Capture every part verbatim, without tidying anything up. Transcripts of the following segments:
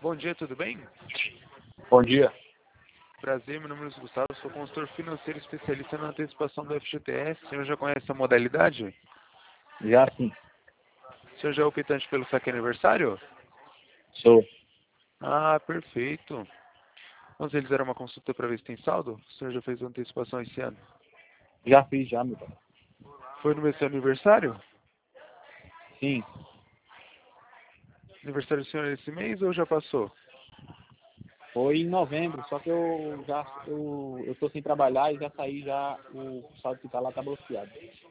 Bom dia, tudo bem? Bom dia. Prazer, meu nome é Luiz Gustavo, sou consultor financeiro especialista na antecipação do F G T S. O senhor já conhece a modalidade? Já sim, O senhor já é optante pelo saque aniversário? sou. Ah, perfeito. Vamos realizar uma consulta para ver se tem saldo? O senhor já fez a antecipação esse ano? Já fiz já, meu pai. Foi no meu seu aniversário? Sim, Aniversário do senhor é esse mês ou já passou? foi em novembro, só que eu já eu, eu tô sem trabalhar e já saí já, o saldo que tá lá tá bloqueado.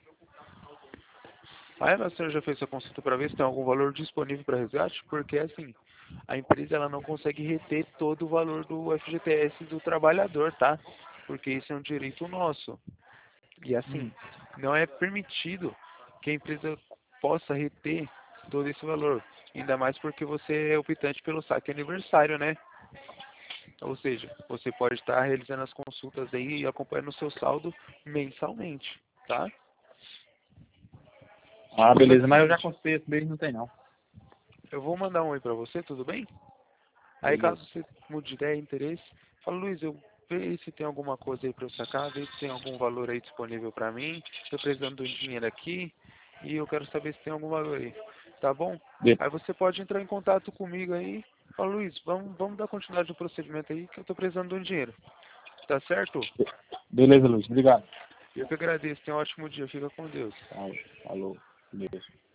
Ah, mas o senhor já fez sua consulta para ver se tem algum valor disponível para resgate? Porque, assim, a empresa ela não consegue reter todo o valor do F G T S do trabalhador, tá? Porque isso é um direito nosso. E, assim, Hum. não é permitido que a empresa possa reter todo esse valor. Ainda mais porque você é optante pelo saque aniversário, né? Ou seja, você pode estar realizando as consultas aí e acompanhando o seu saldo mensalmente, tá? Ah, Vamos fazer beleza, o mas eu já seguinte. consultei esse mês, não tem não. Eu vou mandar um oi pra você, tudo bem? Aí Beleza. caso você mude de ideia, interesse, fala, Luiz, eu vejo se tem alguma coisa aí pra eu sacar, vejo se tem algum valor aí disponível pra mim, tô precisando de um dinheiro aqui e eu quero saber se tem algum valor aí, tá bom? Be- Aí você pode entrar em contato comigo aí, fala, Luiz, vamos, vamos dar continuidade no procedimento aí que eu tô precisando de um dinheiro, tá certo? Beleza, Luiz, obrigado. Eu que agradeço, tenha um ótimo dia, fica com Deus. Falou, falou. Beleza.